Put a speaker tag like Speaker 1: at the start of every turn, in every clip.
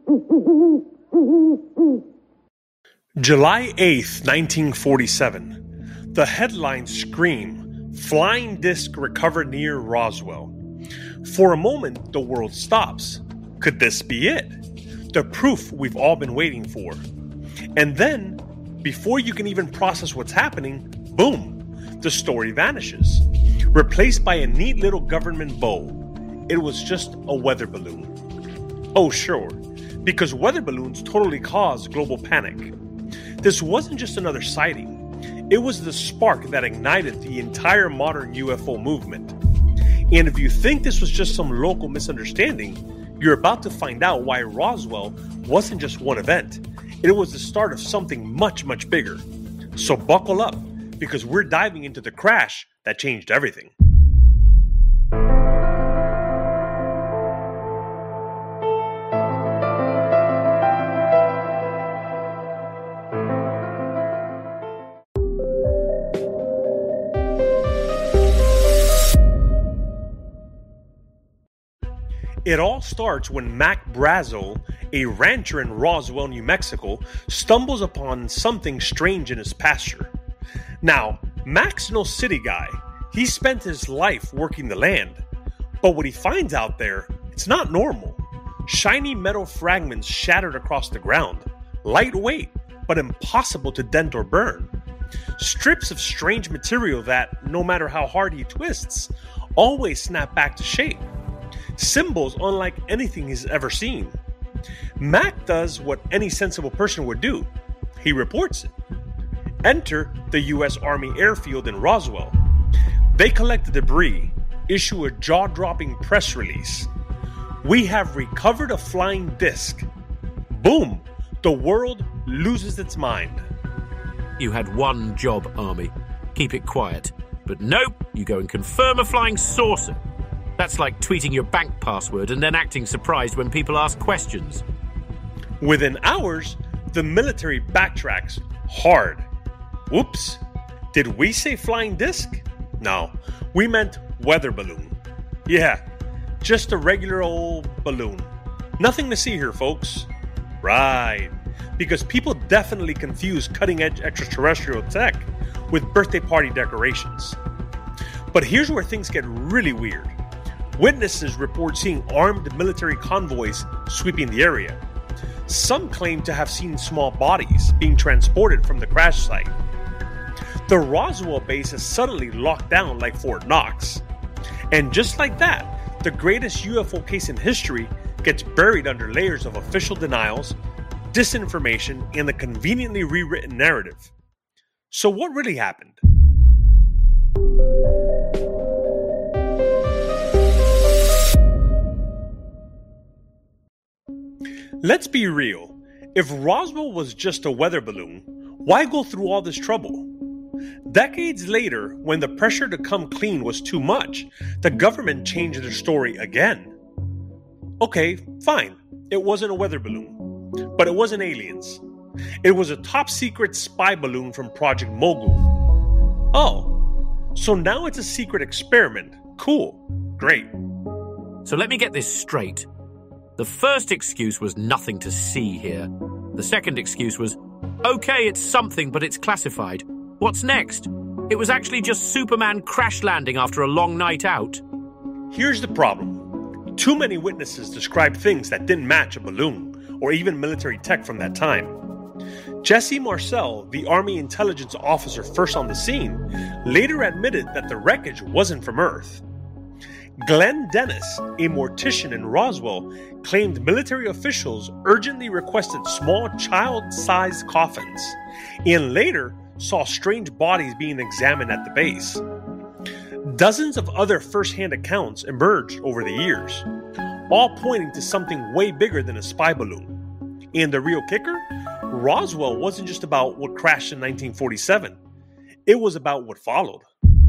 Speaker 1: July 8th, 1947. The headlines scream, "Flying disc recovered near Roswell." For a moment, the world stops. Could this be it? The proof we've all been waiting for. And then, before you can even process what's happening, boom, the story vanishes, replaced by a neat little government bow. It was just a weather balloon. Oh sure, because weather balloons totally cause global panic. This wasn't just another sighting. It was the spark that ignited the entire modern UFO movement. And if you think this was just some local misunderstanding, you're about to find out why Roswell wasn't just one event. It was the start of something much, much bigger. So buckle up, because we're diving into the crash that changed everything. It all starts when Mac Brazel, a rancher in Roswell, New Mexico, stumbles upon something strange in his pasture. Now, Mac's no city guy. He spent his life working the land. But what he finds out there, it's not normal. Shiny metal fragments shattered across the ground. Lightweight, but impossible to dent or burn. Strips of strange material that, no matter how hard he twists, always snap back to shape. Symbols unlike anything he's ever seen. Mac does what any sensible person would do. He reports it. Enter the U.S. Army airfield in Roswell. They collect the debris, issue a jaw-dropping press release. "We have recovered a flying disc." Boom! The world loses its mind.
Speaker 2: You had one job, Army. Keep it quiet. But nope, you go and confirm a flying saucer. That's like tweeting your bank password and then acting surprised when people ask questions.
Speaker 1: Within hours, the military backtracks hard. Whoops. Did we say flying disc? No, we meant weather balloon. Yeah, just a regular old balloon. Nothing to see here, folks. Right, because people definitely confuse cutting-edge extraterrestrial tech with birthday party decorations. But here's where things get really weird. Witnesses report seeing armed military convoys sweeping the area. Some claim to have seen small bodies being transported from the crash site. The Roswell base is suddenly locked down like Fort Knox. And just like that, the greatest UFO case in history gets buried under layers of official denials, disinformation, and a conveniently rewritten narrative. So what really happened? Let's be real. If Roswell was just a weather balloon, why go through all this trouble? Decades later, when the pressure to come clean was too much, the government changed their story again. Okay, fine. It wasn't a weather balloon. But it wasn't aliens. It was a top-secret spy balloon from Project Mogul. Oh, so now it's a secret experiment. Cool. Great.
Speaker 2: So let me get this straight. The first excuse was nothing to see here. The second excuse was, okay, it's something, but it's classified. What's next? It was actually just Superman crash landing after a long night out.
Speaker 1: Here's the problem. Too many witnesses described things that didn't match a balloon, or even military tech from that time. Jesse Marcel, the Army intelligence officer first on the scene, later admitted that the wreckage wasn't from Earth. Glenn Dennis, a mortician in Roswell, claimed military officials urgently requested small child-sized coffins, and later saw strange bodies being examined at the base. Dozens of other first-hand accounts emerged over the years, all pointing to something way bigger than a spy balloon. And the real kicker? Roswell wasn't just about what crashed in 1947. It was about what followed.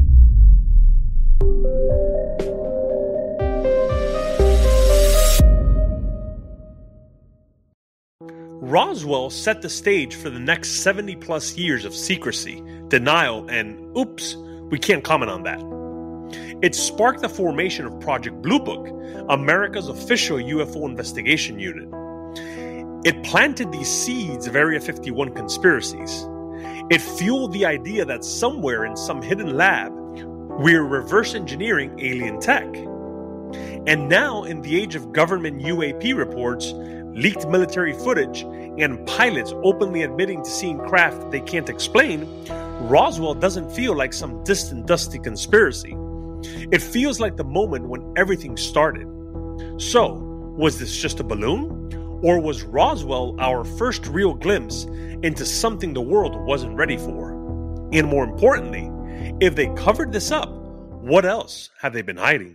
Speaker 1: Roswell set the stage for the next 70 plus years of secrecy, denial, and oops, we can't comment on that. It sparked the formation of Project Blue Book, America's official UFO investigation unit. It planted these seeds of Area 51 conspiracies. It fueled the idea that somewhere in some hidden lab, we're reverse engineering alien tech. And now, in the age of government UAP reports, leaked military footage, and pilots openly admitting to seeing craft they can't explain, Roswell doesn't feel like some distant, dusty conspiracy. It feels like the moment when everything started. So, was this just a balloon? Or was Roswell our first real glimpse into something the world wasn't ready for? And more importantly, if they covered this up, what else have they been hiding?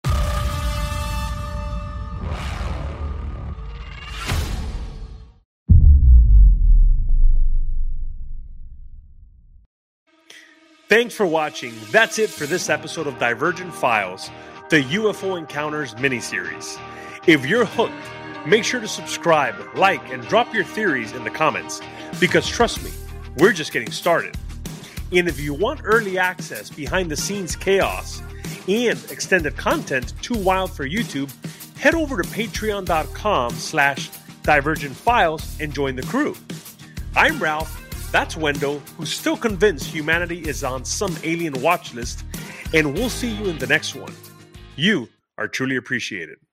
Speaker 1: Thanks for watching. That's it for this episode of Divergent Files, the UFO Encounters miniseries. If you're hooked, make sure to subscribe, like, and drop your theories in the comments, because trust me, we're just getting started. And if you want early access, behind-the-scenes chaos, and extended content too wild for YouTube, head over to patreon.com/divergentfiles and join the crew. I'm Ralph. That's Wendell, who's still convinced humanity is on some alien watch list, and we'll see you in the next one. You are truly appreciated.